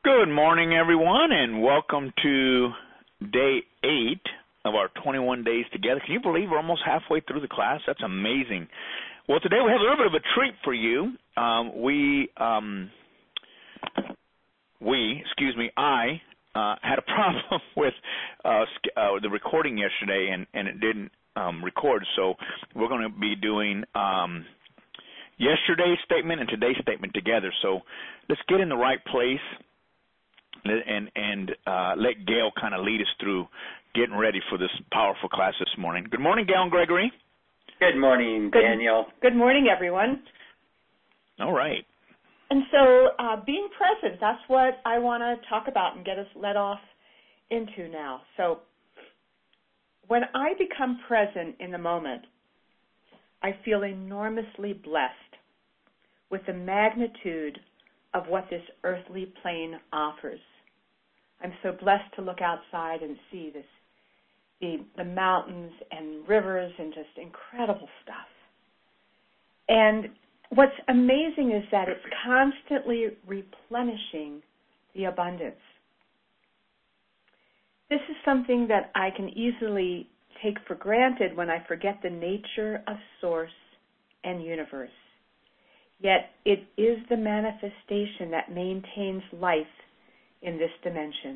Good morning, everyone, and welcome to day 8 of our 21 days together. Can you believe we're almost halfway through the class? That's amazing. Well, today we have a little bit of a treat for you. I had a problem with the recording yesterday, and it didn't record. So we're going to be doing yesterday's statement and today's statement together. So let's get in the right place and let Gail kind of lead us through getting ready for this powerful class this morning. Good morning, Gail and Gregory. Good morning, Daniel. Good morning, everyone. All right. And so being present, that's what I want to talk about and get us led off into now. So when I become present in the moment, I feel enormously blessed with the magnitude of what this earthly plane offers. I'm so blessed to look outside and see the mountains and rivers and just incredible stuff. And what's amazing is that it's constantly replenishing the abundance. This is something that I can easily take for granted when I forget the nature of Source and universe. Yet it is the manifestation that maintains life in this dimension.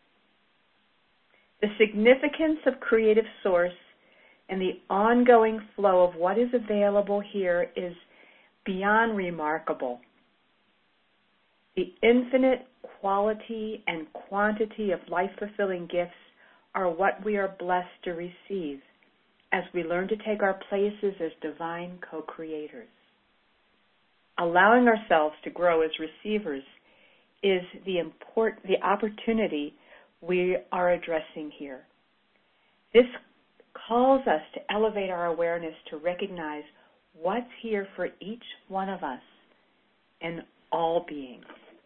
The significance of creative Source and the ongoing flow of what is available here is beyond remarkable. The infinite quality and quantity of life-fulfilling gifts are what we are blessed to receive as we learn to take our places as divine co-creators. Allowing ourselves to grow as receivers is the opportunity we are addressing here. This calls us to elevate our awareness to recognize what's here for each one of us and all beings.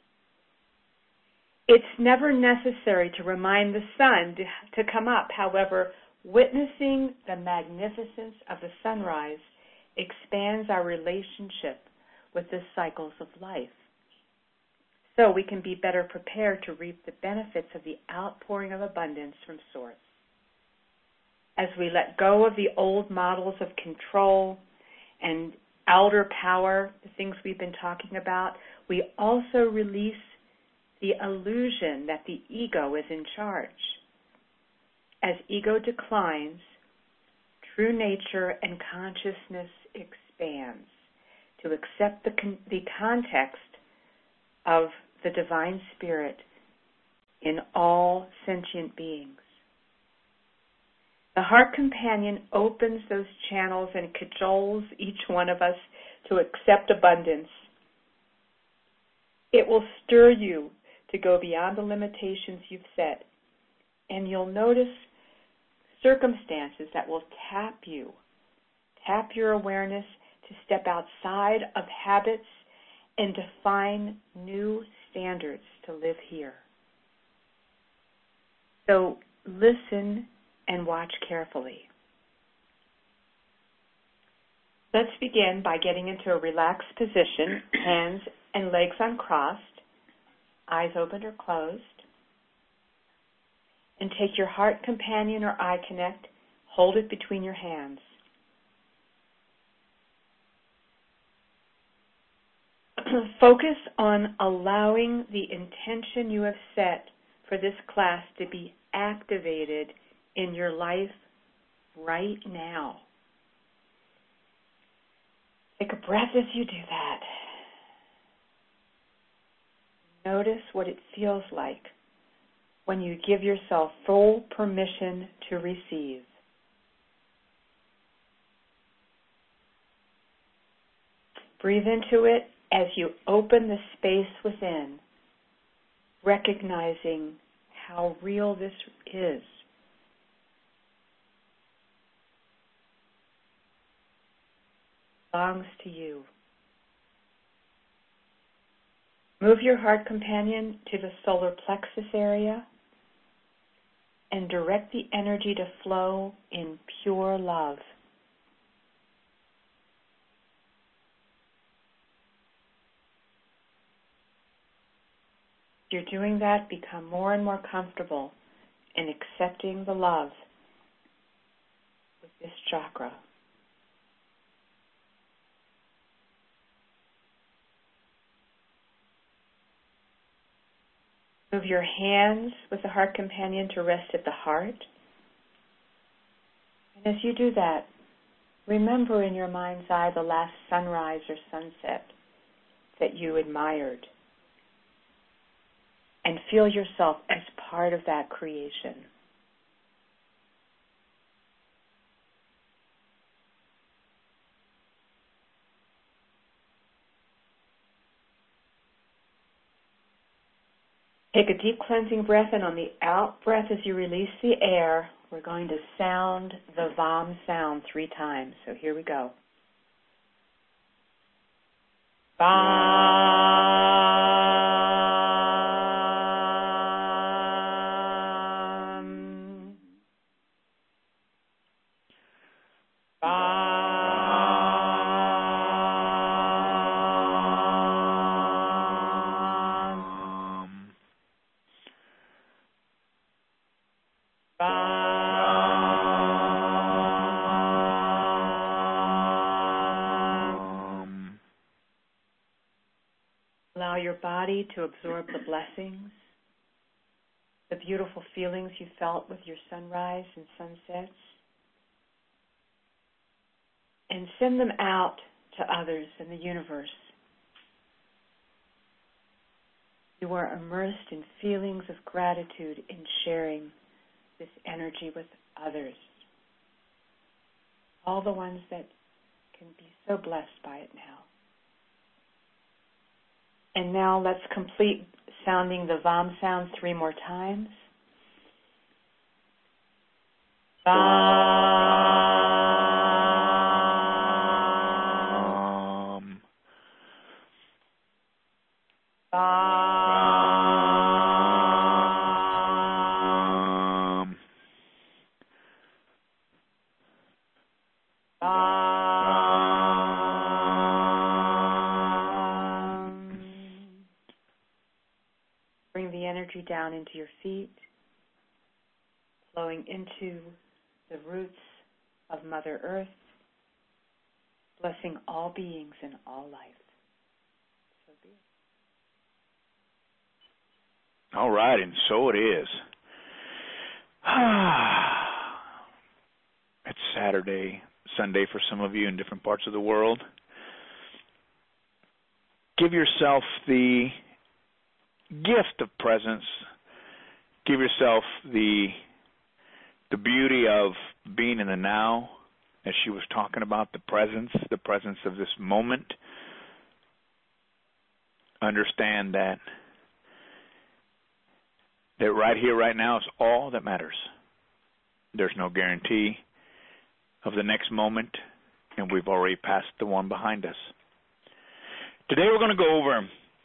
It's never necessary to remind the sun to come up. However, witnessing the magnificence of the sunrise expands our relationship with the cycles of life, so we can be better prepared to reap the benefits of the outpouring of abundance from Source. As we let go of the old models of control and outer power, the things we've been talking about, we also release the illusion that the ego is in charge. As ego declines, true nature and consciousness expands to accept the context of the divine spirit in all sentient beings. The heart companion opens those channels and cajoles each one of us to accept abundance. It will stir you to go beyond the limitations you've set, and you'll notice circumstances that will tap your awareness to step outside of habits and define new standards to live here. So listen and watch carefully. Let's begin by getting into a relaxed position, hands and legs uncrossed, eyes open or closed. And take your heart companion or eye connect, hold it between your hands. Focus on allowing the intention you have set for this class to be activated in your life right now. Take a breath as you do that. Notice what it feels like when you give yourself full permission to receive. Breathe into it as you open the space within, recognizing how real this is. Belongs to you. Move your heart companion to the solar plexus area and direct the energy to flow in pure love. You're doing that, become more and more comfortable in accepting the love with this chakra. Move your hands with the heart companion to rest at the heart. And as you do that, remember in your mind's eye the last sunrise or sunset that you admired. And feel yourself as part of that creation. Take a deep cleansing breath, and on the out breath as you release the air, we're going to sound the VAM sound 3 times. So here we go. VAM. VAM. Allow your body to absorb the blessings, the beautiful feelings you felt with your sunrise and sunsets, and send them out to others in the universe. You are immersed in feelings of gratitude in sharing this energy with others, all the ones that can be so blessed by it now. And now let's complete sounding the VAM sound 3 more times. VAM. VAM. Bring the energy down into your feet, flowing into the roots of Mother Earth, blessing all beings in all life. So be it. All right, and so it is. It's Saturday, Sunday for some of you in different parts of the world. Give yourself the gift of presence. Give yourself the beauty of being in the now, as she was talking about, the presence of this moment. Understand that right here, right now is all that matters. There's no guarantee of the next moment, and we've already passed the one behind us. Today we're going to go over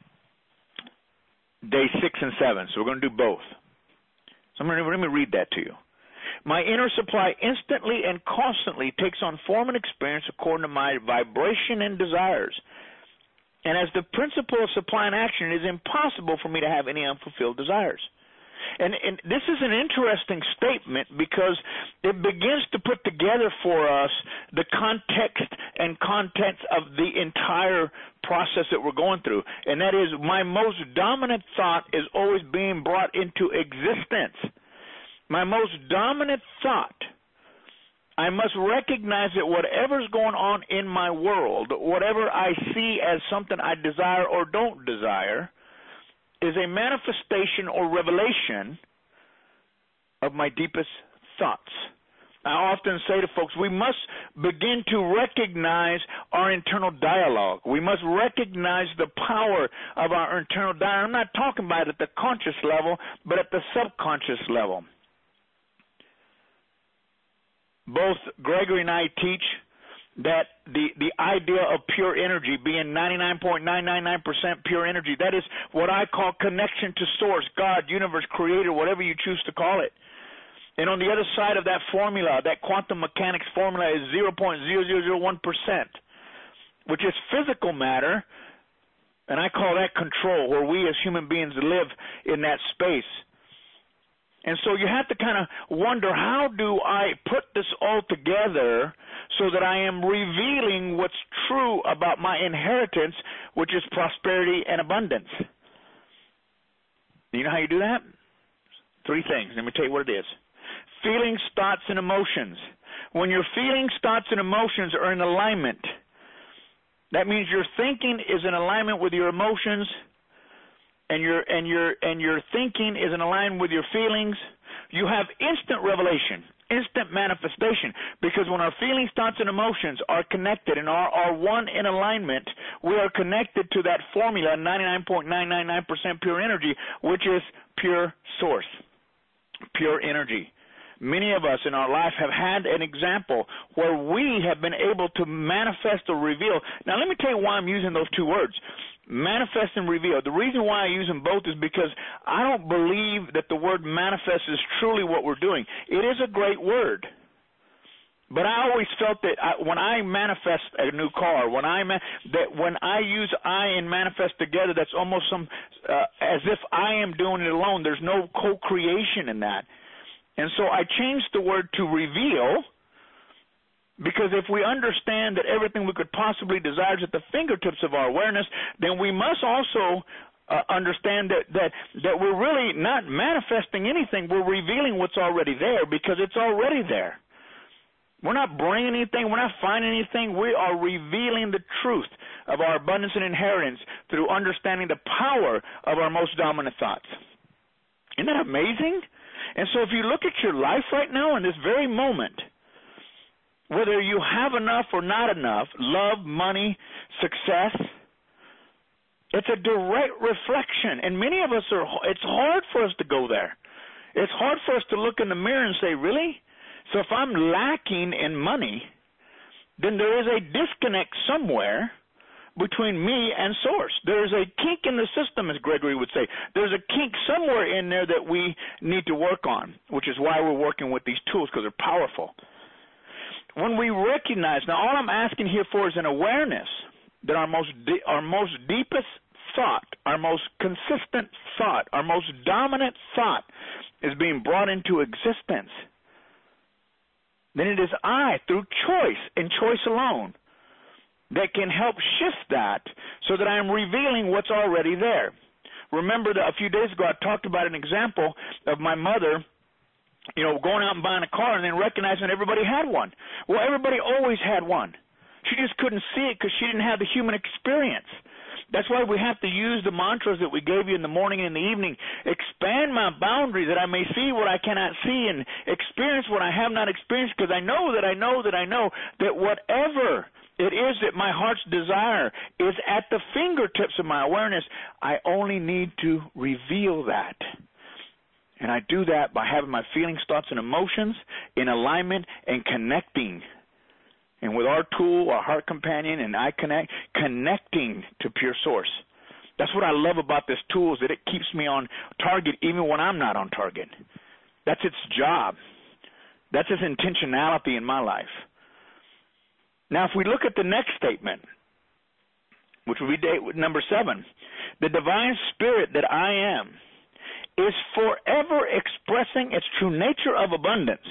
day 6 and 7, so we're going to do both. So let me read that to you. My inner supply instantly and constantly takes on form and experience according to my vibration and desires. And as the principle of supply and action, it is impossible for me to have any unfulfilled desires. And this is an interesting statement because it begins to put together for us the context and contents of the entire process that we're going through. And that is, my most dominant thought is always being brought into existence. My most dominant thought. I must recognize that whatever's going on in my world, whatever I see as something I desire or don't desire, is a manifestation or revelation of my deepest thoughts. I often say to folks, we must begin to recognize our internal dialogue. We must recognize the power of our internal dialogue. I'm not talking about it at the conscious level, but at the subconscious level. Both Gregory and I teach that the idea of pure energy being 99.999% pure energy, that is what I call connection to source, God, universe, creator, whatever you choose to call it. And on the other side of that formula, that quantum mechanics formula is 0.0001%, which is physical matter And I call that control, where we as human beings live in that space. And so you have to kind of wonder, how do I put this all together so that I am revealing what's true about my inheritance, which is prosperity and abundance? You know how you do that? 3 things. Let me tell you what it is. Feelings, thoughts, and emotions. When your feelings, thoughts, and emotions are in alignment, that means your thinking is in alignment with your emotions, and your thinking is in alignment with your feelings. You have instant revelation, instant manifestation, because when our feelings, thoughts, and emotions are connected and are one in alignment, we are connected to that formula, 99.999% pure energy, which is pure source, pure energy. Many of us in our life have had an example where we have been able to manifest or reveal. Now, let me tell you why I'm using those 2 words, manifest and reveal. The reason why I use them both is because I don't believe that the word manifest is truly what we're doing. It is a great word. But I always felt that when I manifest a new car, when I use I and manifest together, that's almost as if I am doing it alone. There's no co-creation in that. And so I changed the word to reveal, because if we understand that everything we could possibly desire is at the fingertips of our awareness, then we must also understand that we're really not manifesting anything. We're revealing what's already there, because it's already there. We're not bringing anything. We're not finding anything. We are revealing the truth of our abundance and inheritance through understanding the power of our most dominant thoughts. Isn't that amazing? And so if you look at your life right now in this very moment, whether you have enough or not enough, love, money, success, it's a direct reflection. And many of us it's hard for us to go there. It's hard for us to look in the mirror and say, really? So if I'm lacking in money, then there is a disconnect somewhere between me and source. There's a kink in the system, as Gregory would say. There's a kink somewhere in there that we need to work on, which is why we're working with these tools, because they're powerful. When we recognize, now all I'm asking here for is an awareness that our most deepest thought, our most consistent thought, our most dominant thought is being brought into existence. Then it is I, through choice and choice alone, that can help shift that so that I am revealing what's already there. Remember that a few days ago I talked about an example of my mother, going out and buying a car and then recognizing everybody had one. Well, everybody always had one. She just couldn't see it because she didn't have the human experience. That's why we have to use the mantras that we gave you in the morning and in the evening. Expand my boundary that I may see what I cannot see and experience what I have not experienced, because I know that whatever it is that my heart's desire is at the fingertips of my awareness, I only need to reveal that. And I do that by having my feelings, thoughts, and emotions in alignment and connecting. And with our tool, our Heart Companion, and I Connect, connecting to pure source. That's what I love about this tool, is that it keeps me on target even when I'm not on target. That's its job. That's its intentionality in my life. Now, if we look at the next statement, which would be number 7, the divine spirit that I am is forever expressing its true nature of abundance.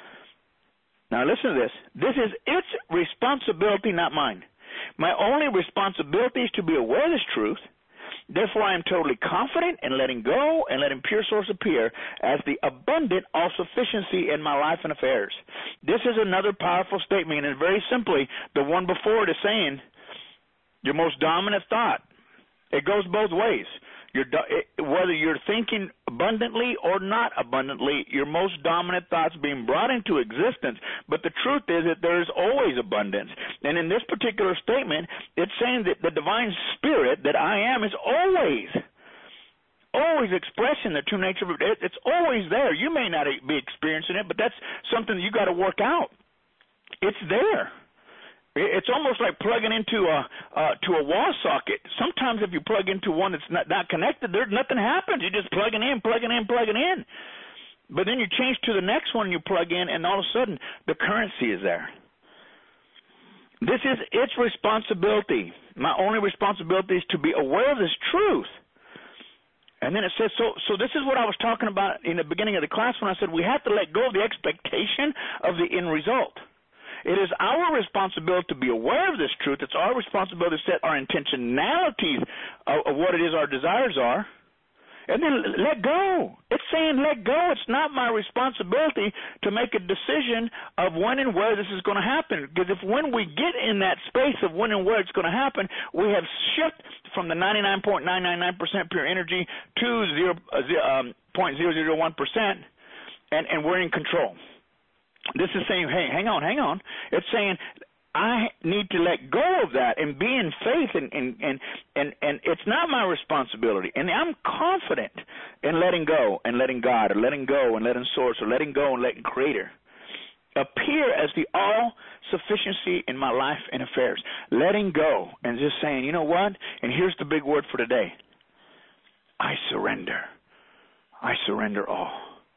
Now, listen to this. This is its responsibility, not mine. My only responsibility is to be aware of this truth. Therefore, I am totally confident in letting go and letting pure source appear as the abundant all-sufficiency in my life and affairs. This is another powerful statement, and very simply, the one before it is saying, your most dominant thought. It goes both ways. Whether you're thinking abundantly or not abundantly, your most dominant thoughts being brought into existence. But the truth is that there is always abundance. And in this particular statement, it's saying that the divine spirit that I am is always expressing the true nature of it. It's always there. You may not be experiencing it, but that's something you got to work out. It's there. It's almost like plugging into a wall socket. Sometimes if you plug into one that's not connected, nothing happens. You're just plugging in. But then you change to the next one, you plug in, and all of a sudden the currency is there. This is its responsibility, My only responsibility is to be aware of this truth. And then it says, so this is what I was talking about in the beginning of the class when I said we have to let go of the expectation of the end result. It is our responsibility to be aware of this truth. It's our responsibility to set our intentionalities of what it is our desires are. And then let go. It's saying let go. It's not my responsibility to make a decision of when and where this is going to happen. Because if when we get in that space of when and where it's going to happen, we have shifted from the 99.999% pure energy to 0.001%, and we're in control. This is saying, hey, hang on. It's saying I need to let go of that and be in faith, and it's not my responsibility. And I'm confident in letting go and letting God, or letting go and letting Source, or letting go and letting Creator appear as the all-sufficiency in my life and affairs. Letting go and just saying, you know what? And here's the big word for today. I surrender. I surrender all.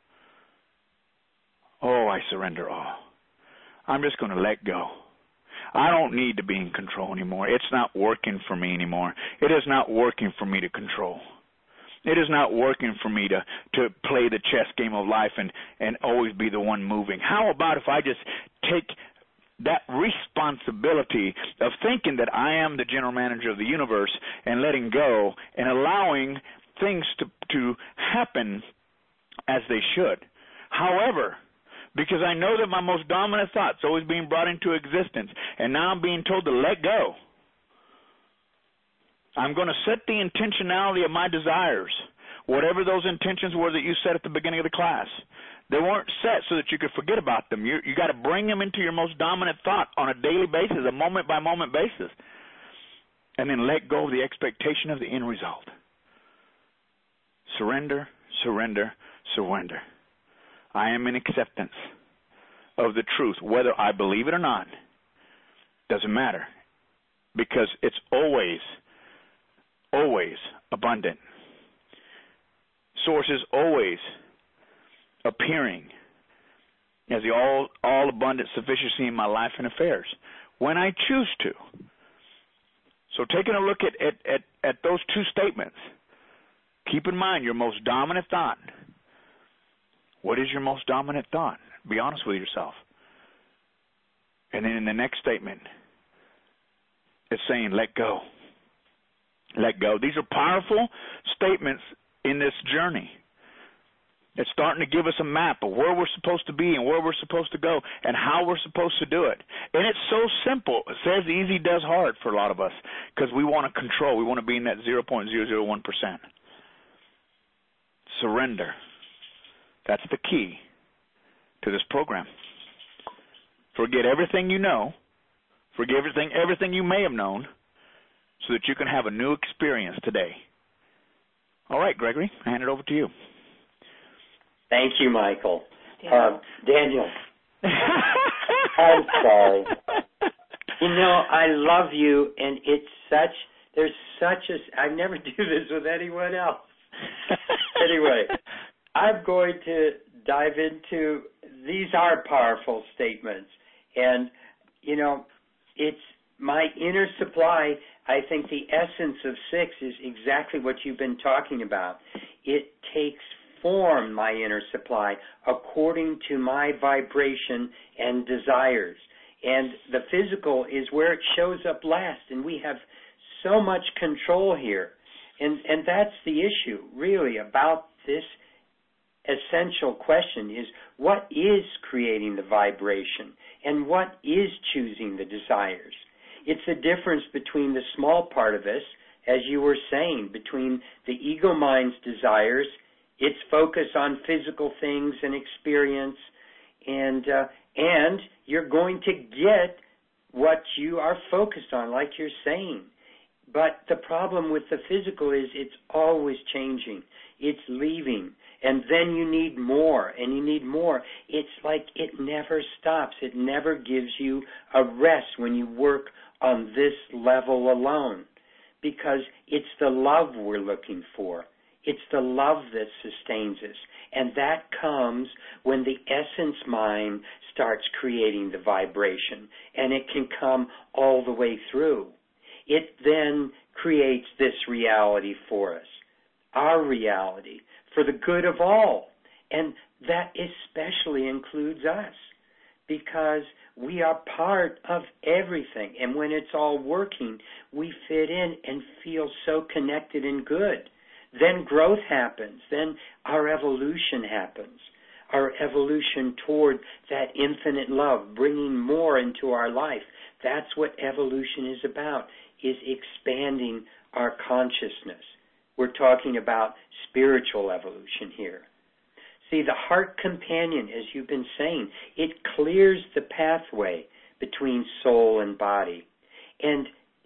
Oh, I surrender all. I'm just going to let go. I don't need to be in control anymore. It's not working for me anymore. It is not working for me to control. It is not working for me to play the chess game of life and always be the one moving. How about if I just take that responsibility of thinking that I am the general manager of the universe and letting go and allowing things to happen as they should. However, because I know that my most dominant thought's always being brought into existence, and now I'm being told to let go. I'm going to set the intentionality of my desires, whatever those intentions were that you set at the beginning of the class. They weren't set so that you could forget about them. You got to bring them into your most dominant thought on a daily basis, a moment-by-moment basis, and then let go of the expectation of the end result. Surrender, surrender, surrender. I am in acceptance of the truth, whether I believe it or not. Doesn't matter, because it's always abundant. Source is always appearing as the all abundant sufficiency in my life and affairs when I choose to. So taking a look at those two statements, keep in mind your most dominant thought. What is your most dominant thought? Be honest with yourself. And then in the next statement, it's saying, let go. Let go. These are powerful statements in this journey. It's starting to give us a map of where we're supposed to be and where we're supposed to go and how we're supposed to do it. And it's so simple. It says easy does hard for a lot of us because we want to control. We want to be in that 0.001%. Surrender. That's the key to this program. Forget everything you know. Forget everything you may have known so that you can have a new experience today. All right, Gregory, I hand it over to you. Thank you, Michael. Daniel. I'm sorry. You know, I love you, and I never do this with anyone else. Anyway, I'm going to dive into, these are powerful statements. And, you know, it's my inner supply. I think the essence of 6 is exactly what you've been talking about. It takes form, my inner supply, according to my vibration and desires. And the physical is where it shows up last. And we have so much control here. And that's the issue, really, about this essential question is what is creating the vibration and what is choosing the desires. It's the difference between the small part of us, as you were saying, between the ego mind's desires, its focus on physical things and experience, and you're going to get what you are focused on, like you're saying. But the problem with the physical is it's always changing. It's leaving. And then you need more, and you need more. It's like it never stops. It never gives you a rest when you work on this level alone, because it's the love we're looking for. It's the love that sustains us. And that comes when the essence mind starts creating the vibration. And it can come all the way through. it then creates this reality for us, our reality, for the good of all. And that especially includes us, because we are part of everything. And when it's all working, we fit in and feel so connected and good. Then growth happens. Then our evolution happens. Our evolution toward that infinite love, bringing more into our life. That's what evolution is about, is expanding our consciousness. We're talking about spiritual evolution here. See, the heart companion, as you've been saying, it clears the pathway between soul and body. And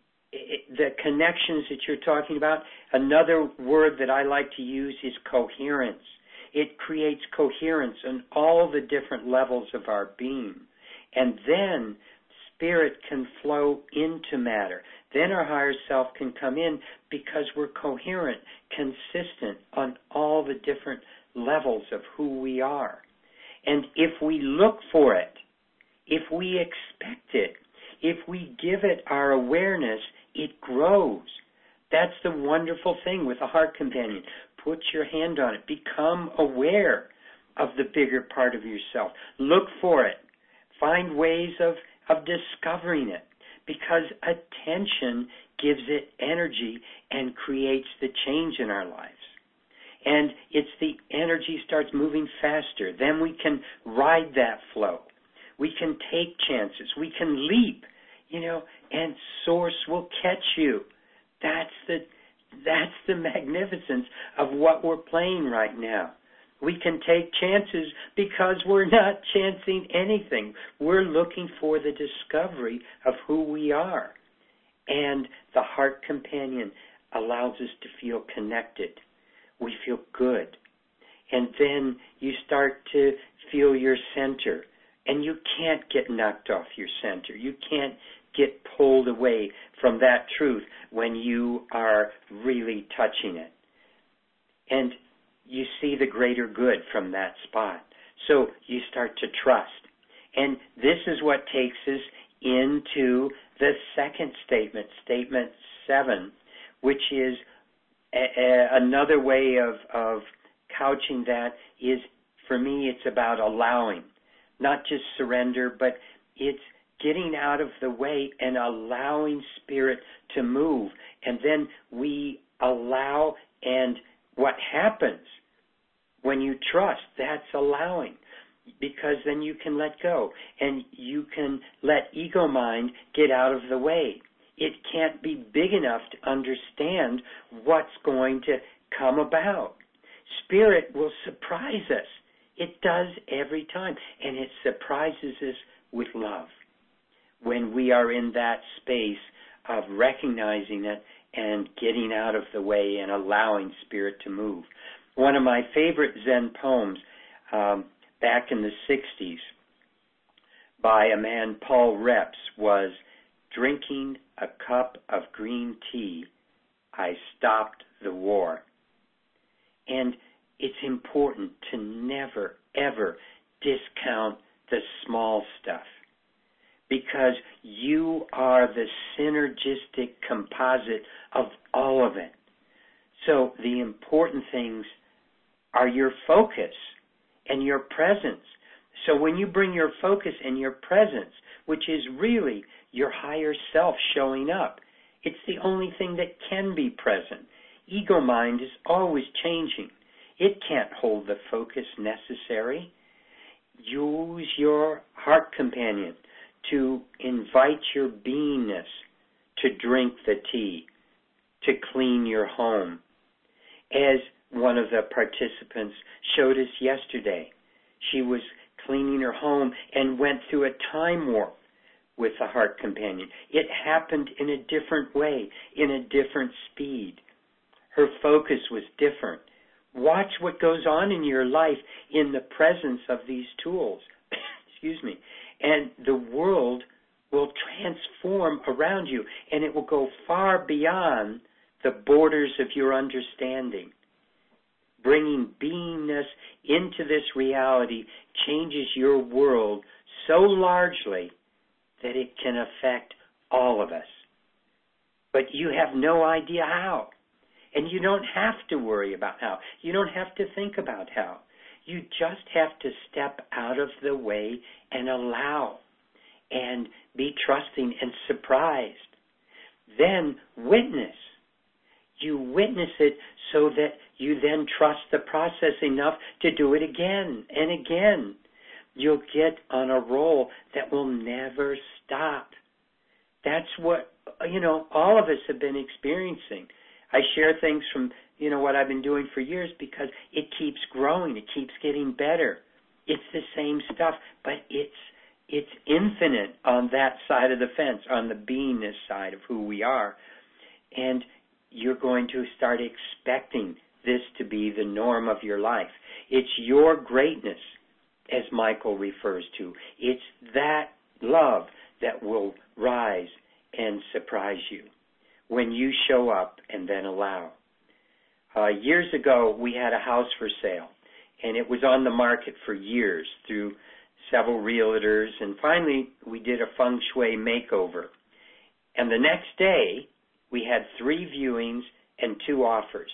the connections that you're talking about, another word that I like to use is coherence. It creates coherence on all the different levels of our being. And then spirit can flow into matter. Then our higher self can come in because we're coherent, consistent on all the different levels of who we are. And if we look for it, if we expect it, if we give it our awareness, it grows. That's the wonderful thing with a heart companion. Put your hand on it. Become aware of the bigger part of yourself. Look for it. Find ways of discovering it, because attention gives it energy and creates the change in our lives. And it's the energy starts moving faster. Then we can ride that flow. We can take chances. We can leap, and Source will catch you. That's the magnificence of what we're playing right now. We can take chances because we're not chancing anything. We're looking for the discovery of who we are. And the heart companion allows us to feel connected. We feel good. And then you start to feel your center. And you can't get knocked off your center. You can't get pulled away from that truth when you are really touching it. And you see the greater good from that spot. So you start to trust. And this is what takes us into the second statement, statement 7, which is another way of couching that is, for me, it's about allowing. Not just surrender, but it's getting out of the way and allowing spirit to move. And then we allow, and what happens when you trust, that's allowing. Because then you can let go and you can let ego mind get out of the way. It can't be big enough to understand what's going to come about. Spirit will surprise us. It does every time, and it surprises us with love when we are in that space of recognizing it and getting out of the way and allowing spirit to move. One of my favorite Zen poems back in the 60s by a man, Paul Reps, was, "Drinking a cup of green tea, I stopped the war." And it's important to never, ever discount the small stuff, because you are the synergistic composite of all of it. So the important things are your focus and your presence. So when you bring your focus and your presence, which is really your higher self showing up, it's the only thing that can be present. Ego mind is always changing. It can't hold the focus necessary. Use your heart companion to invite your beingness to drink the tea, to clean your home. As one of the participants showed us yesterday, she was cleaning her home and went through a time warp with the heart companion. It happened in a different way, in a different speed. Her focus was different. Watch what goes on in your life in the presence of these tools. Excuse me. And the world will transform around you, and it will go far beyond the borders of your understanding. Bringing beingness into this reality changes your world so largely that it can affect all of us. but you have no idea how. And you don't have to worry about how. You don't have to think about how. You just have to step out of the way and allow and be trusting and surprised. Then witness. You witness it so that you then trust the process enough to do it again and again. You'll get on a roll that will never stop. That's what, all of us have been experiencing. I share things from, what I've been doing for years because it keeps growing. It keeps getting better. It's the same stuff, but it's infinite on that side of the fence, on the beingness side of who we are. And you're going to start expecting this to be the norm of your life. It's your greatness, as Michael refers to. It's that love that will rise and surprise you when you show up and then allow. Years ago, we had a house for sale, and it was on the market for years through several realtors, and finally we did a feng shui makeover. And the next day, we had 3 viewings and 2 offers.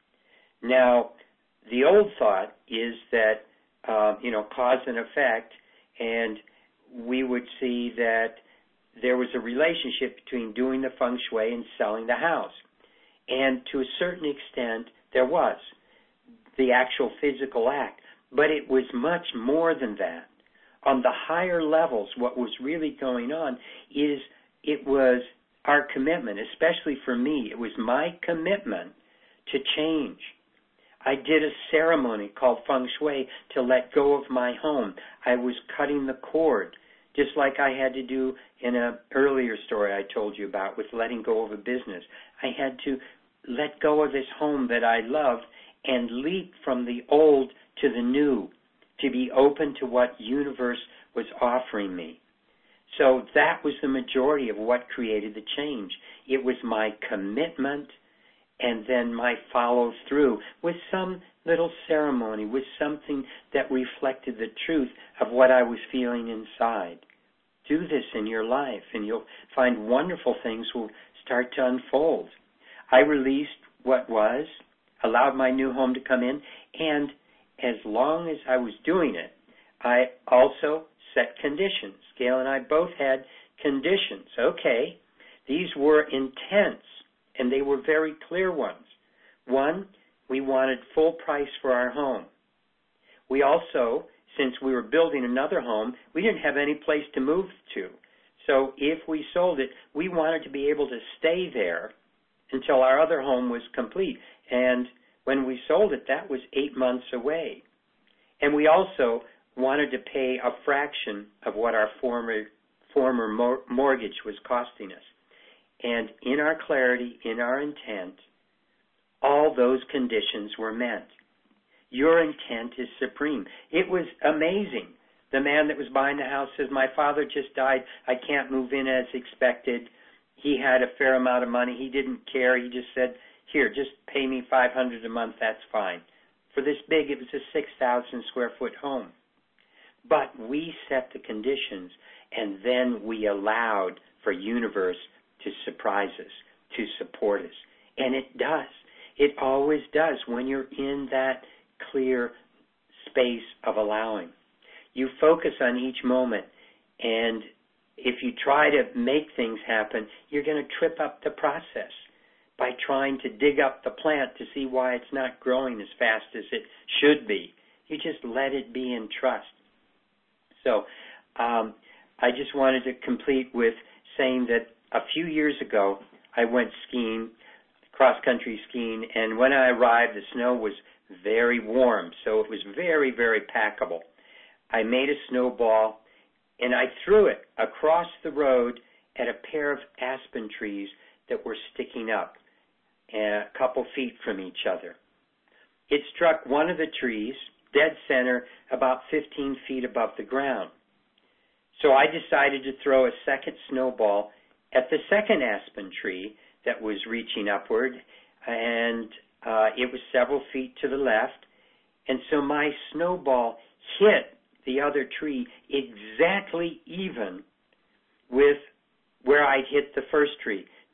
Now, the old thought is that, cause and effect, and we would see that there was a relationship between doing the feng shui and selling the house. And to a certain extent, there was the actual physical act. But it was much more than that. On the higher levels, what was really going on is it was our commitment, especially for me. It was my commitment to change. I did a ceremony called feng shui to let go of my home. I was cutting the cord, just like I had to do in an earlier story I told you about with letting go of a business. I had to let go of this home that I loved and leap from the old to the new, to be open to what universe was offering me. So that was the majority of what created the change. It was my commitment and then my follow through with some little ceremony, with something that reflected the truth of what I was feeling inside. Do this in your life and you'll find wonderful things will start to unfold. I released what was, allowed my new home to come in, and as long as I was doing it, I also set conditions. Gail and I both had conditions. Okay, these were intense, and they were very clear ones. One, we wanted full price for our home. We also, since we were building another home, we didn't have any place to move to. So if we sold it, we wanted to be able to stay there until our other home was complete. And when we sold it, that was 8 months away. And we also wanted to pay a fraction of what our former mortgage was costing us. And in our clarity, in our intent, all those conditions were met. Your intent is supreme. It was amazing. The man that was buying the house says, my father just died. I can't move in as expected. He had a fair amount of money. He didn't care. He just said, here, just pay me $500 a month. That's fine. For this big, it was a 6,000 square foot home. But we set the conditions, and then we allowed for universe to surprise us, to support us. And it does. It always does when you're in that clear space of allowing. You focus on each moment, and if you try to make things happen, you're going to trip up the process by trying to dig up the plant to see why it's not growing as fast as it should be. You just let it be in trust. So I just wanted to complete with saying that a few years ago, I went skiing, cross-country skiing, and when I arrived, the snow was very warm, so it was very, very packable. I made a snowball, and I threw it across the road at a pair of aspen trees that were sticking up a couple feet from each other. It struck one of the trees, dead center, about 15 feet above the ground. So I decided to throw a second snowball at the second aspen tree that was reaching upward, and it was several feet to the left. And so my snowball hit the other tree exactly even with where I'd hit the first tree.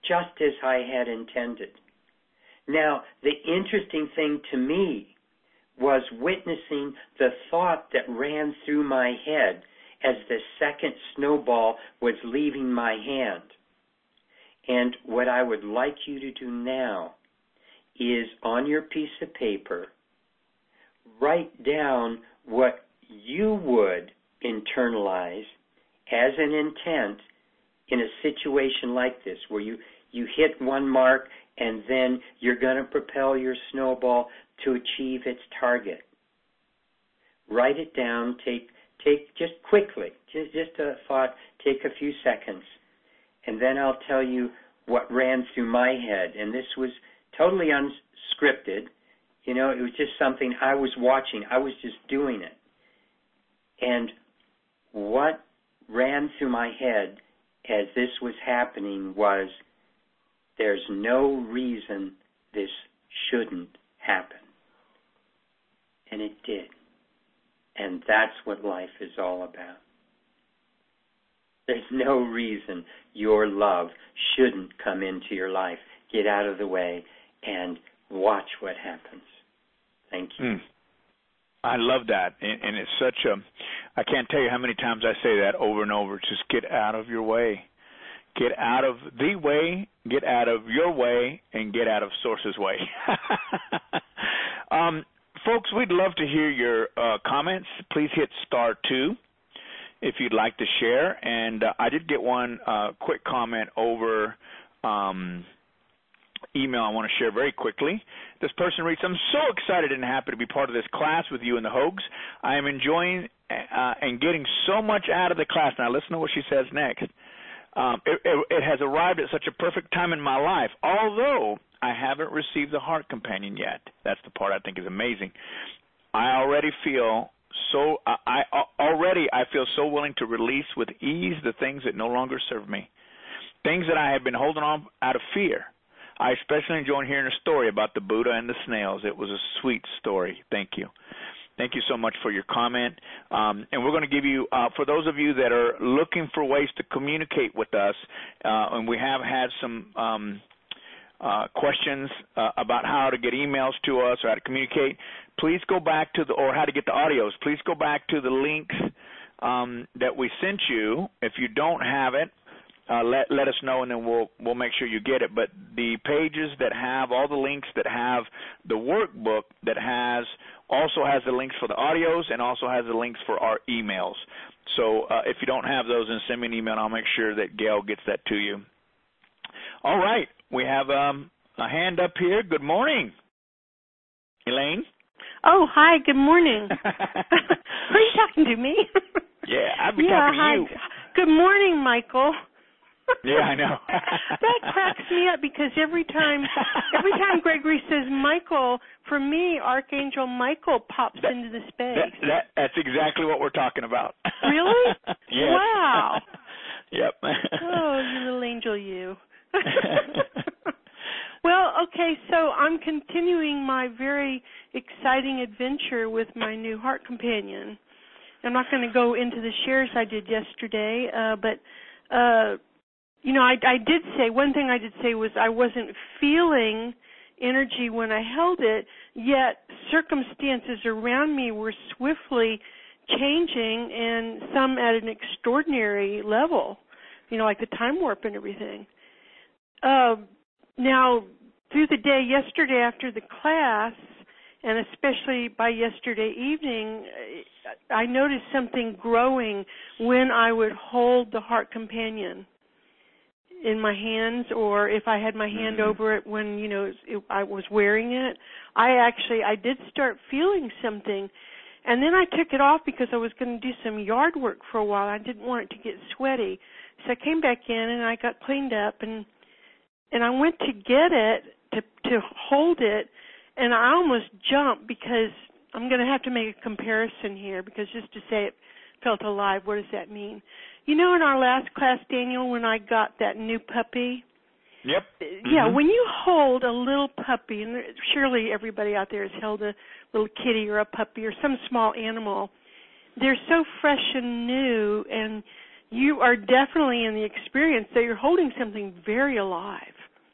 just as I had intended. Now, the interesting thing to me was witnessing the thought that ran through my head as the second snowball was leaving my hand. And what I would like you to do now is, on your piece of paper, write down what you would internalize as an intent in a situation like this, where you hit one mark and then you're going to propel your snowball to achieve its target. Write it down. Take just quickly, just a thought. Take a few seconds, and then I'll tell you what ran through my head. And this was totally unscripted. You know, it was just something I was watching. I was just doing it. And what ran through my head as this was happening was, there's no reason this shouldn't happen. And it did. And that's what life is all about. There's no reason your love shouldn't come into your life. Get out of the way and watch what happens. Thank you. I love that. And it's such I can't tell you how many times I say that over and over. Just get out of your way. Get out of the way, get out of your way, and get out of Source's way. Folks, we'd love to hear your comments. Please hit *2 if you'd like to share. And I did get one quick comment over email I want to share very quickly. This person reads, I'm so excited and happy to be part of this class with you and the Hogues. I am enjoying and getting so much out of the class. Now listen to what she says next. It has arrived at such a perfect time in my life, although I haven't received the Heart Companion yet. That's the part I think is amazing. I feel so willing to release with ease the things that no longer serve me, things that I have been holding on out of fear. I especially enjoyed hearing a story about the Buddha and the snails. It was a sweet story. Thank you. Thank you so much for your comment. And we're going to give you, for those of you that are looking for ways to communicate with us, and we have had some questions about how to get emails to us or how to communicate, please go back to or how to get the audios. Please go back to the links that we sent you. If you don't have it, let us know, and then we'll make sure you get it. But the pages that have all the links, that have the workbook, that also has the links for the audios and also has the links for our emails. So if you don't have those, then send me an email, and I'll make sure that Gail gets that to you. All right. We have a hand up here. Good morning, Elaine. Oh, hi. Good morning. Are you talking to me? Yeah, I'd be talking to you. Good morning, Michael. Yeah, I know. That cracks me up because every time Gregory says Michael, for me, Archangel Michael pops into the space. That's exactly what we're talking about. Really? Yes. Wow. Yep. Oh, you little angel, you. Well, okay, so I'm continuing my very exciting adventure with my new Heart Companion. I'm not going to go into the shares I did yesterday, but I did say, one thing I did say was I wasn't feeling energy when I held it, yet circumstances around me were swiftly changing, and some at an extraordinary level, like the time warp and everything. Now, through the day yesterday after the class, and especially by yesterday evening, I noticed something growing when I would hold the Heart Companion in my hands, or if I had my hand over it when, I was wearing it. I did start feeling something, and then I took it off because I was going to do some yard work for a while. I didn't want it to get sweaty. So I came back in and I got cleaned up, and I went to get it, to hold it, and I almost jumped because I'm going to have to make a comparison here, because just to say it felt alive, what does that mean? In our last class, Daniel, when I got that new puppy? Yep. Yeah, when you hold a little puppy, and surely everybody out there has held a little kitty or a puppy or some small animal, they're so fresh and new, and you are definitely in the experience that you're holding something very alive.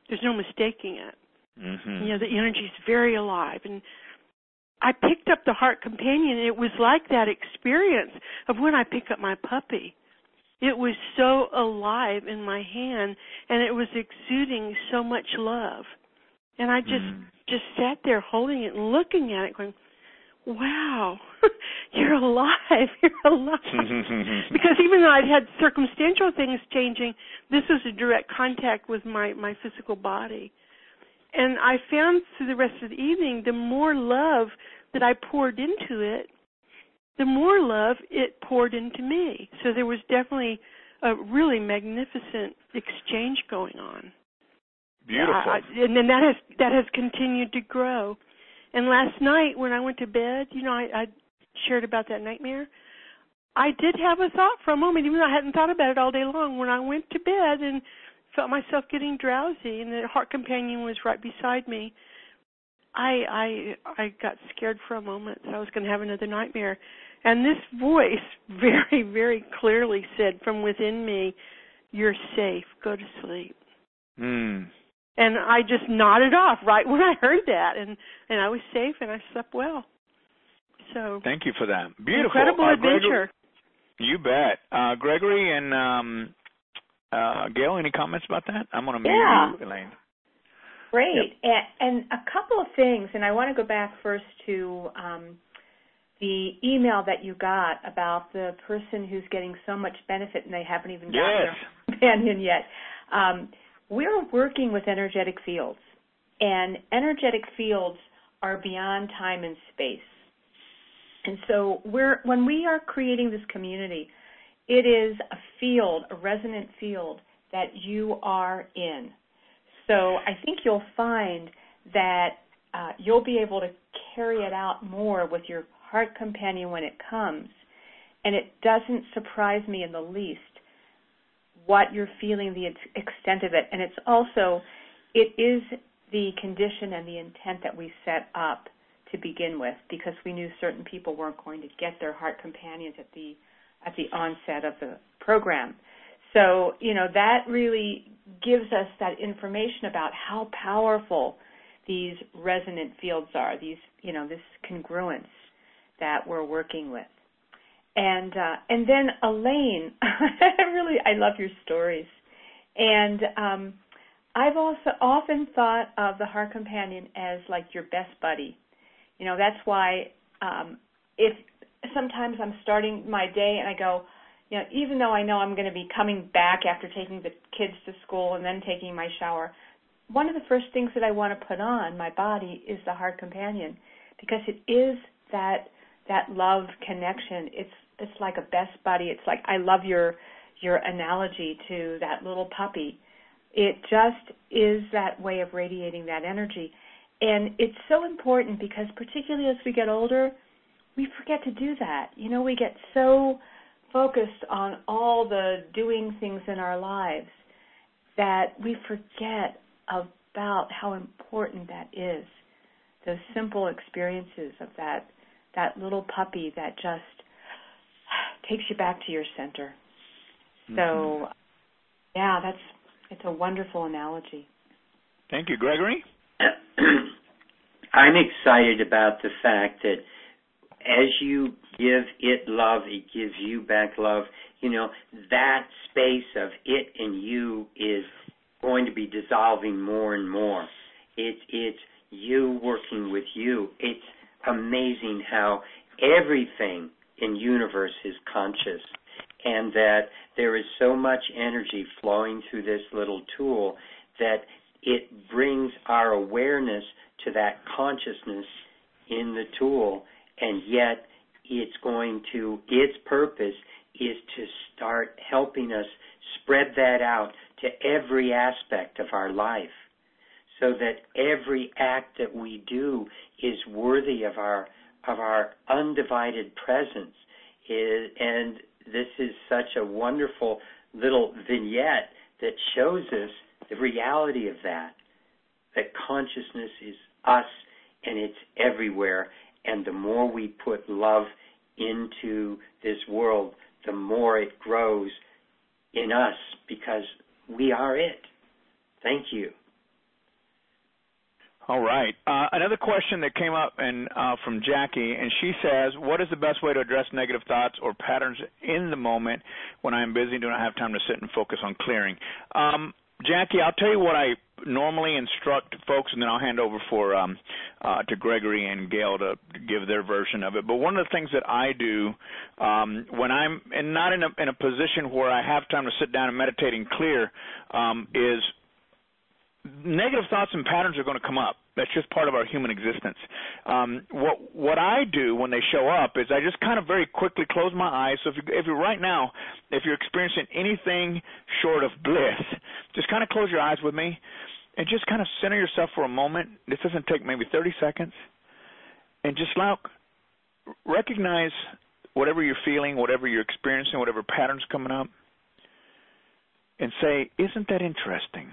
There's no mistaking it. Mm-hmm. You know, the energy's very alive. And I picked up the Heart Companion, and it was like that experience of when I pick up my puppy. It was so alive in my hand, and it was exuding so much love. And I just sat there holding it and looking at it going, wow, you're alive, you're alive. Because even though I'd had circumstantial things changing, this was a direct contact with my physical body. And I found through the rest of the evening, the more love that I poured into it, the more love it poured into me. So there was definitely a really magnificent exchange going on. Beautiful. And then that has continued to grow. And last night when I went to bed, you know, I shared about that nightmare. I did have a thought for a moment, even though I hadn't thought about it all day long. When I went to bed and felt myself getting drowsy, and the Heart Companion was right beside me, I got scared for a moment that I was going to have another nightmare. And this voice very, very clearly said from within me, "You're safe. Go to sleep." Mm. And I just nodded off right when I heard that, and I was safe and I slept well. So thank you for that. Beautiful. Incredible adventure. Gregory, you bet. Gregory and Gail, any comments about that? I'm going to mute you, Elaine. Great. Yep. And a couple of things, and I want to go back first to the email that you got about the person who's getting so much benefit and they haven't even gotten their companion yet. We're working with energetic fields, and energetic fields are beyond time and space. And so when we are creating this community, it is a field, a resonant field that you are in. So I think you'll find that you'll be able to carry it out more with your Heart Companion when it comes. And it doesn't surprise me in the least what you're feeling, the extent of it. And it's also, it is the condition and the intent that we set up to begin with, because we knew certain people weren't going to get their Heart Companions at the onset of the program. So, you know, that really gives us that information about how powerful these resonant fields are, these, you know, this congruence that we're working with. And then Elaine, I love your stories. And I've also often thought of the Heart Companion as like your best buddy. You know, that's why if sometimes I'm starting my day and I go, you know, even though I know I'm going to be coming back after taking the kids to school and then taking my shower, one of the first things that I want to put on my body is the Heart Companion, because it is that love connection. It's like a best buddy. It's like, I love your analogy to that little puppy. It just is that way of radiating that energy. And it's so important because particularly as we get older, we forget to do that. You know, we get so focused on all the doing things in our lives that we forget about how important that is. Those simple experiences of that little puppy that just takes you back to your center. So, yeah, it's a wonderful analogy. Thank you. Gregory? I'm excited about the fact that as you give it love, it gives you back love. You know, that space of it and you is going to be dissolving more and more. It's you working with you. It's amazing how everything in universe is conscious, and that there is so much energy flowing through this little tool that it brings our awareness to that consciousness in the tool, and yet its purpose is to start helping us spread that out to every aspect of our life, so that every act that we do is worthy of our undivided presence. And this is such a wonderful little vignette that shows us the reality of that consciousness is us and it's everywhere. And the more we put love into this world, the more it grows in us, because we are it. Thank you. All right. Another question that came up from Jackie, and she says, what is the best way to address negative thoughts or patterns in the moment when I am busy and do not have time to sit and focus on clearing? Jackie, I'll tell you what I normally instruct folks, and then I'll hand over to Gregory and Gail to give their version of it. But one of the things that I do when I'm not in a position where I have time to sit down and meditate and clear is negative thoughts and patterns are going to come up. That's just part of our human existence. What I do when they show up is I just kind of very quickly close my eyes. So if you're right now, if you're experiencing anything short of bliss, just kind of close your eyes with me and just kind of center yourself for a moment. This doesn't take maybe 30 seconds. And just recognize whatever you're feeling, whatever you're experiencing, whatever pattern's coming up, and say, isn't that interesting?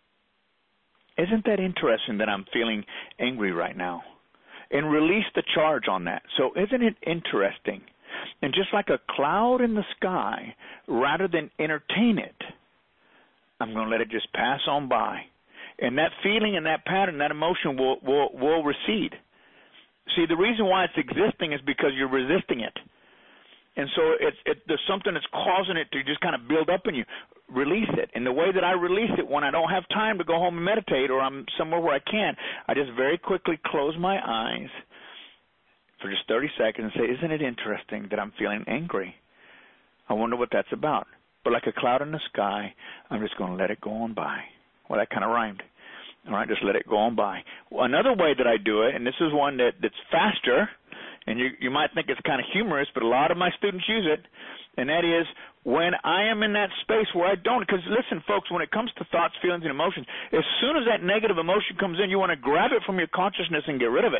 Isn't that interesting that I'm feeling angry right now? And release the charge on that. So isn't it interesting? And just like a cloud in the sky, rather than entertain it, I'm going to let it just pass on by. And that feeling and that pattern, that emotion will recede. See, the reason why it's existing is because you're resisting it. And so there's something that's causing it to just kind of build up in you. Release it. And the way that I release it, when I don't have time to go home and meditate or I'm somewhere where I can, I just very quickly close my eyes for just 30 seconds and say, isn't it interesting that I'm feeling angry? I wonder what that's about. But like a cloud in the sky, I'm just going to let it go on by. Well, that kind of rhymed. All right, just let it go on by. Well, another way that I do it, and this is one that's faster, and you might think it's kind of humorous, but a lot of my students use it, and that is when I am in that space where I don't, because listen, folks, when it comes to thoughts, feelings, and emotions, as soon as that negative emotion comes in, you want to grab it from your consciousness and get rid of it.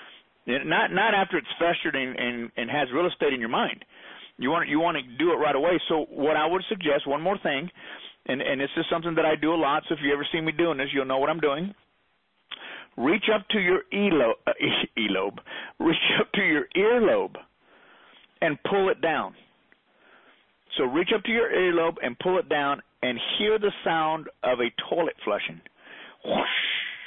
Not after it's festered and has real estate in your mind. You want to do it right away. So what I would suggest, one more thing, and this is something that I do a lot, so if you ever see me doing this, you'll know what I'm doing. Reach up to your earlobe. Reach up to your earlobe and pull it down. So reach up to your earlobe and pull it down and hear the sound of a toilet flushing. Whoosh.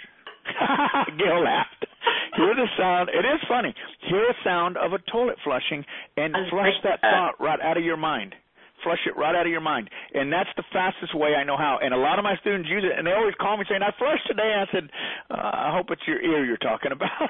Gail laughed. Hear the sound. It is funny. Hear the sound of a toilet flushing and flush that thought right out of your mind. Flush it right out of your mind. And that's the fastest way I know how. And a lot of my students use it, and they always call me saying, I flushed today. I said, I hope it's your ear you're talking about.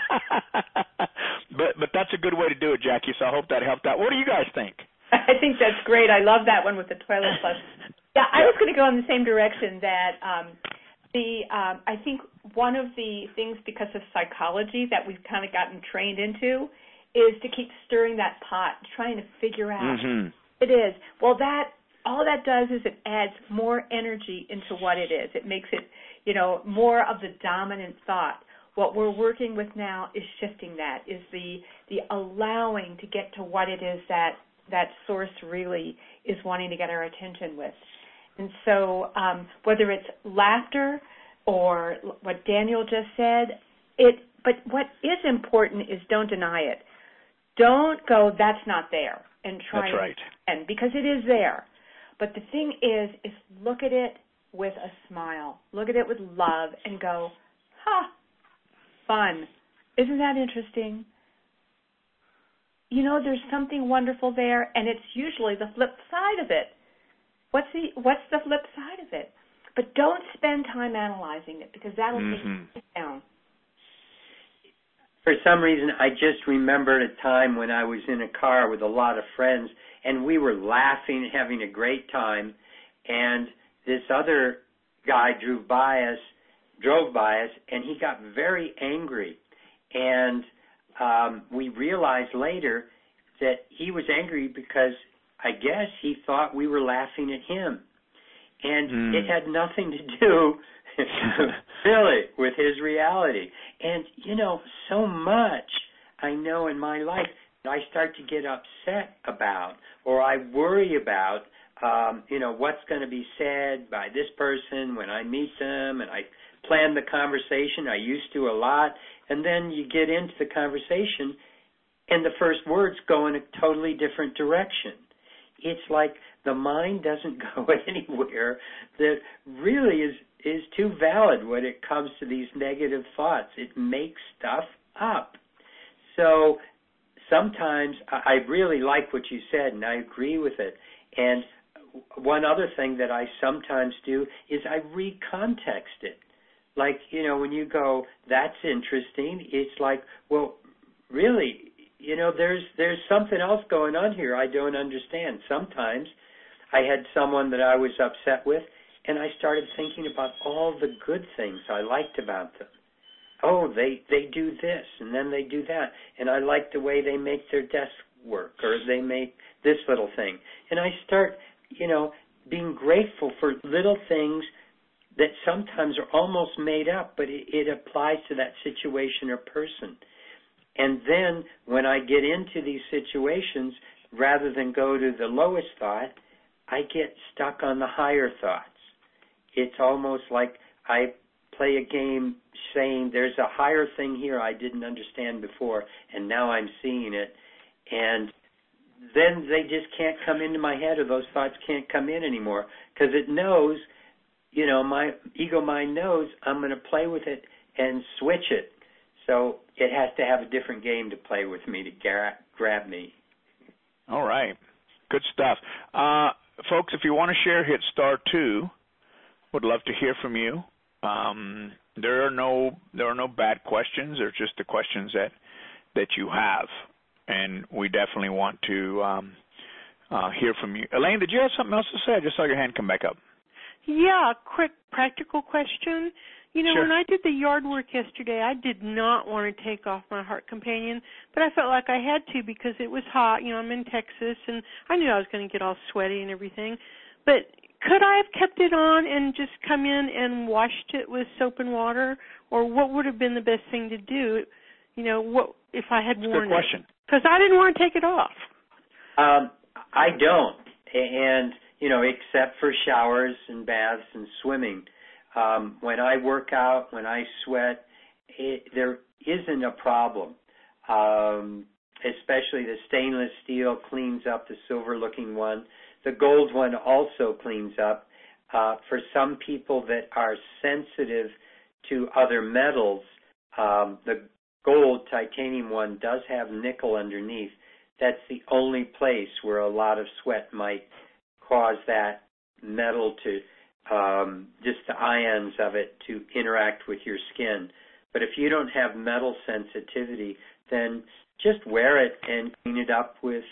But that's a good way to do it, Jackie, so I hope that helped out. What do you guys think? I think that's great. I love that one with the toilet flush. Yeah, I was going to go in the same direction that I think one of the things because of psychology that we've kind of gotten trained into is to keep stirring that pot, trying to figure out. Mm-hmm. It is. Well, all that does is it adds more energy into what it is. It makes it, more of the dominant thought. What we're working with now is shifting that, is the allowing to get to what it is that source really is wanting to get our attention with. And so whether it's laughter or what Daniel just said, but what is important is don't deny it. Don't go, that's not there. And try That's right. And because it is there. But the thing is look at it with a smile. Look at it with love and go, fun. Isn't that interesting? There's something wonderful there, and it's usually the flip side of it. What's the flip side of it? But don't spend time analyzing it because that'll take you down. For some reason, I just remembered a time when I was in a car with a lot of friends, and we were laughing, having a great time, and this other guy drove by us, and he got very angry. And we realized later that he was angry because I guess he thought we were laughing at him. And it had nothing to do really with his reality. And, so much I know in my life I start to get upset about, or I worry about, what's going to be said by this person when I meet them, and I plan the conversation. I used to a lot. And then you get into the conversation, and the first words go in a totally different direction. It's like the mind doesn't go anywhere that really is too valid when it comes to these negative thoughts. It makes stuff up. So sometimes I really like what you said, and I agree with it. And one other thing that I sometimes do is I recontext it. Like, when you go, that's interesting, it's like, well, really, there's something else going on here I don't understand. Sometimes I had someone that I was upset with, and I started thinking about all the good things I liked about them. Oh, they do this, and then they do that, and I like the way they make their desk work, or they make this little thing. And I start, being grateful for little things that sometimes are almost made up, but it applies to that situation or person. And then when I get into these situations, rather than go to the lowest thought, I get stuck on the higher thoughts. It's almost like I play a game saying there's a higher thing here I didn't understand before, and now I'm seeing it. And then they just can't come into my head, or those thoughts can't come in anymore, because it knows, my ego mind knows I'm going to play with it and switch it. So it has to have a different game to play with me to grab me. All right. Good stuff. Folks, if you want to share, hit *2. Would love to hear from you. There are no bad questions. They're just the questions that you have, and we definitely want to hear from you. Elaine, did you have something else to say? I just saw your hand come back up. Yeah, quick practical question. Sure. When I did the yard work yesterday, I did not want to take off my heart companion, but I felt like I had to because it was hot. I'm in Texas, and I knew I was going to get all sweaty and everything. But could I have kept it on and just come in and washed it with soap and water, or what would have been the best thing to do? What if I had worn it? Good question. Because I didn't want to take it off. I don't, and except for showers and baths and swimming. When I work out, when I sweat, there isn't a problem. Especially the stainless steel cleans up, the silver-looking one. The gold one also cleans up. For some people that are sensitive to other metals, the gold titanium one does have nickel underneath. That's the only place where a lot of sweat might cause that metal to just the ions of it to interact with your skin. But if you don't have metal sensitivity, then just wear it and clean it up with,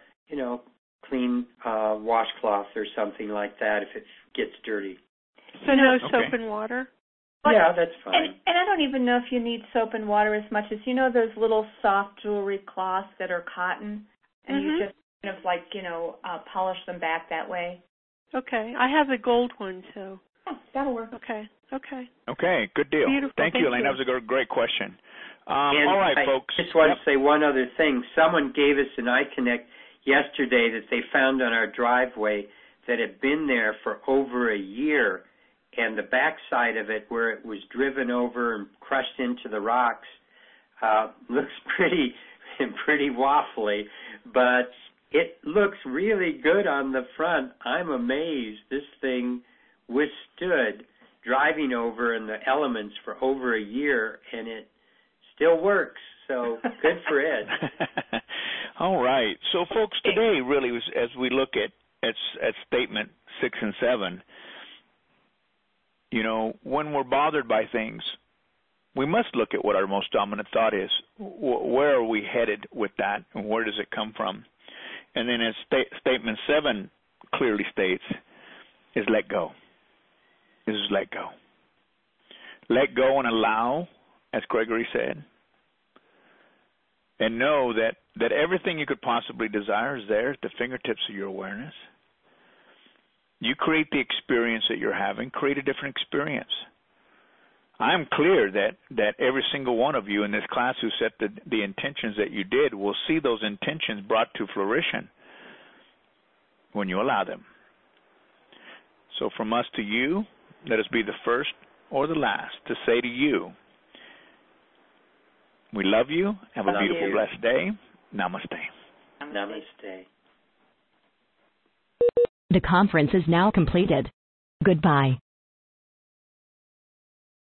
clean washcloth or something like that if it gets dirty. So no soap and water? Yeah, that's fine. And I don't even know if you need soap and water as much as, those little soft jewelry cloths that are cotton, and you just kind of polish them back that way. Okay. I have the gold one, so. Oh, that'll work. Okay. Okay, good deal. Beautiful. Thank you, Elaine. That was a great question. All right, folks. I just want to say one other thing. Someone gave us an iConnect yesterday that they found on our driveway that had been there for over a year, and the backside of it, where it was driven over and crushed into the rocks, looks pretty waffly, but it looks really good on the front. I'm amazed this thing withstood driving over in the elements for over a year, and it still works. So good for it. All right. So, folks, today really, as we look at statement 6 and 7, when we're bothered by things, we must look at what our most dominant thought is. Where are we headed with that, and where does it come from? And then as statement 7 clearly states, is let go. This is let go. Let go and allow, as Gregory said, and know that everything you could possibly desire is there at the fingertips of your awareness. You create the experience that you're having. Create a different experience. I'm clear that every single one of you in this class who set the intentions that you did will see those intentions brought to fruition when you allow them. So from us to you, let us be the first or the last to say to you, we love you. Have a beautiful, blessed day. Namaste. Namaste. The conference is now completed. Goodbye.